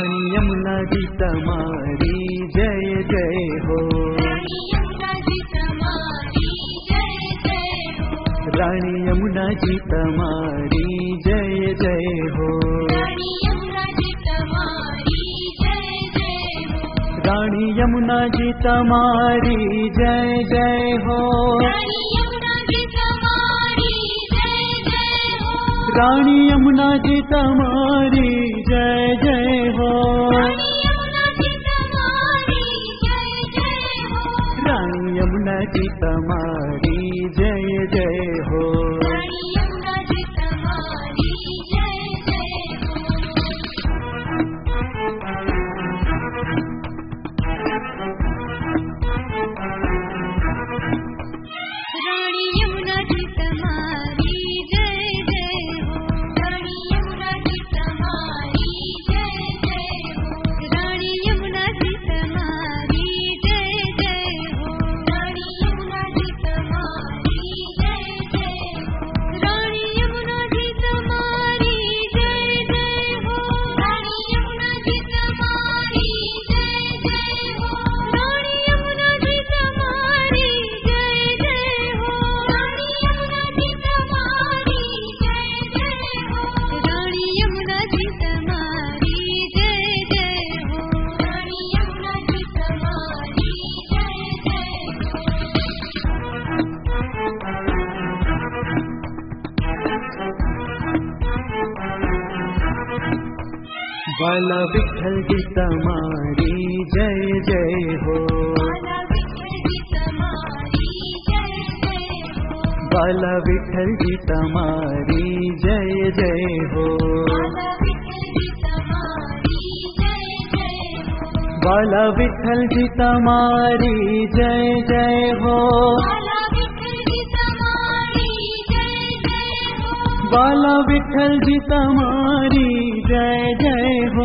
रानी यमुना जी तमारी जय जय हो। रानी यमुना जी तमारी जय जय हो। रानी यमुना जी तमारी जय जय हो। रानी यमुना जी तमारी जय जय हो। रानी यमुना जी तमारी जय जय हो। बाला विठ्ठल जी तमारी जय जय हो। बाला विठ्ठल जी तमारी जय जय हो। बाला विठ्ठल जी तमारी जय जय हो। बाला विठ्ठल जी तमारी जय जय हो।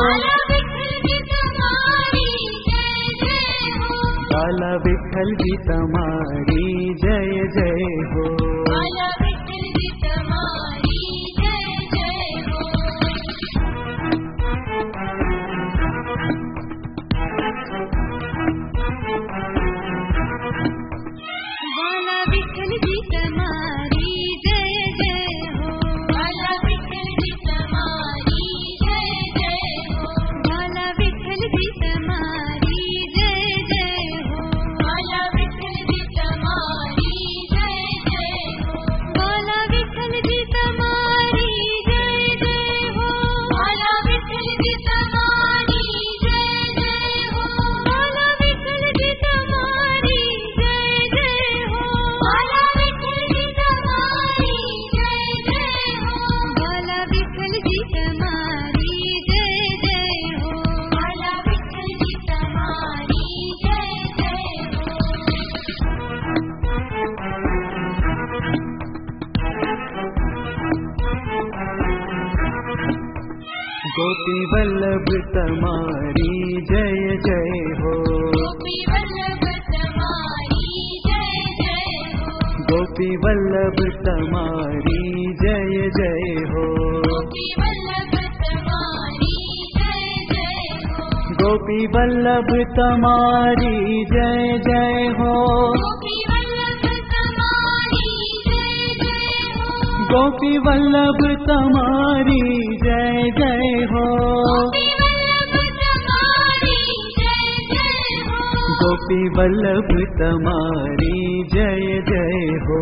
बाला विठ्ठल जी तमारी जय जय हो। गोपी वल्लभ तमारी जय जय हो। गोपी वल्लभ तमारी जय जय हो। गोपी वल्लभ तमारी जय जय हो। गोपी वल्लभ तमारी जय जय हो। गोपी वल्लभ तमारी जय जय हो।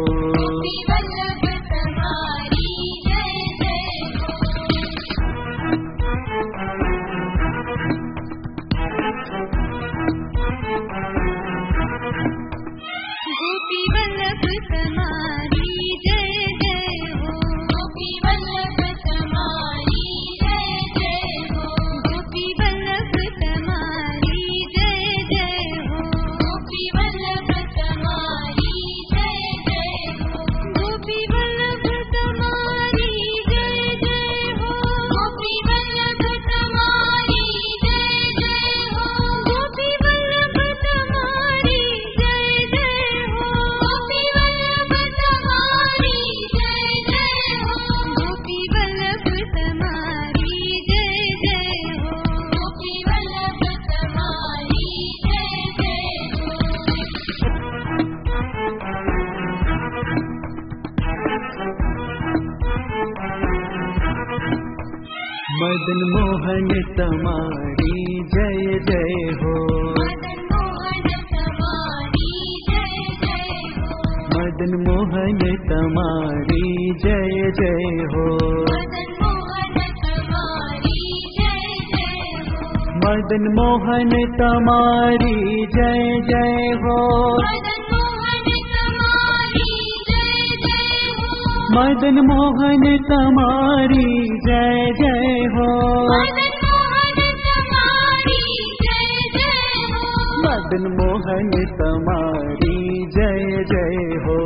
मदन मोहन तुम्हारी जय जय हो। मदन मोहन तुम्हारी जय जय हो। मदन मोहन तुम्हारी जय जय हो। मदन मोहन तुम्हारी जय जय हो। मदन मोहन तुम्हारी जय जय हो।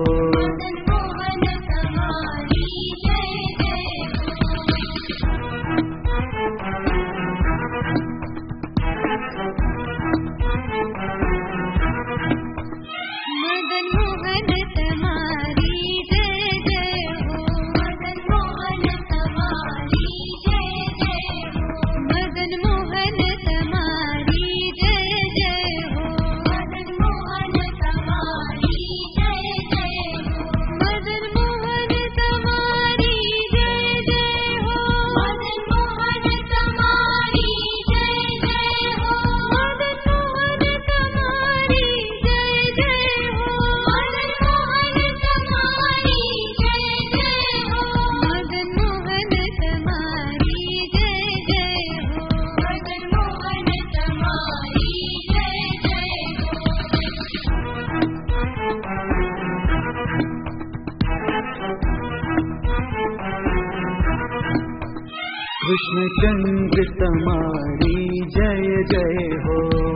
कृष्ण चंद्र तुम्हारी जय जय हो।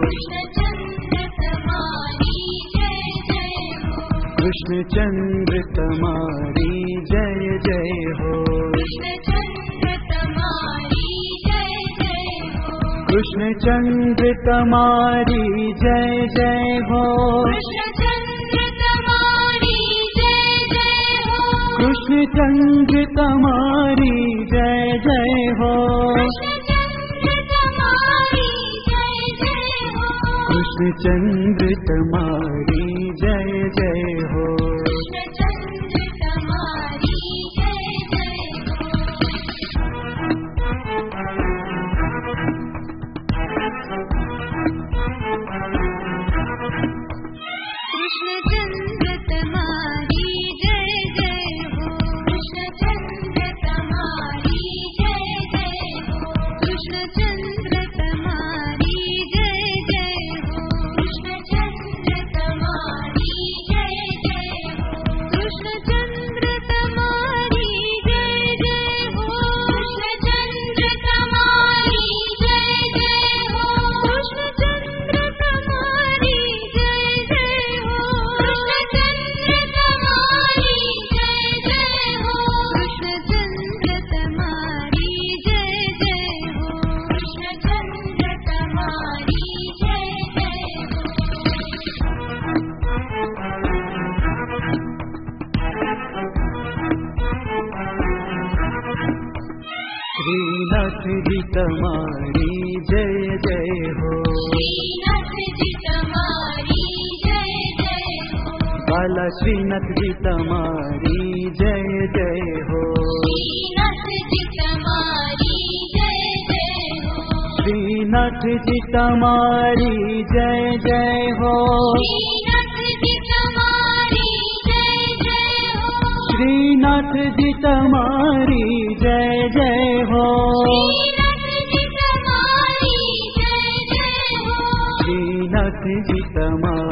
कृष्ण चंद्र तुम्हारी जय जय हो। कृष्ण चंद्र तुम्हारी जय जय हो। कृष्ण चंद्र तुम्हारी जय जय हो। कृष्ण चंद्र तुम्हारी जय जय हो। श्रीनाथ जी तुम्हारी जय जय हो। बाला श्रीनाथ जी तुम्हारी जय जय हो। श्रीनाथ जी तुम्हारी जय जय हो। श्रीनाथ जी तुम्हारी जय जय हो। श्रीनाथ जी तुम्हारी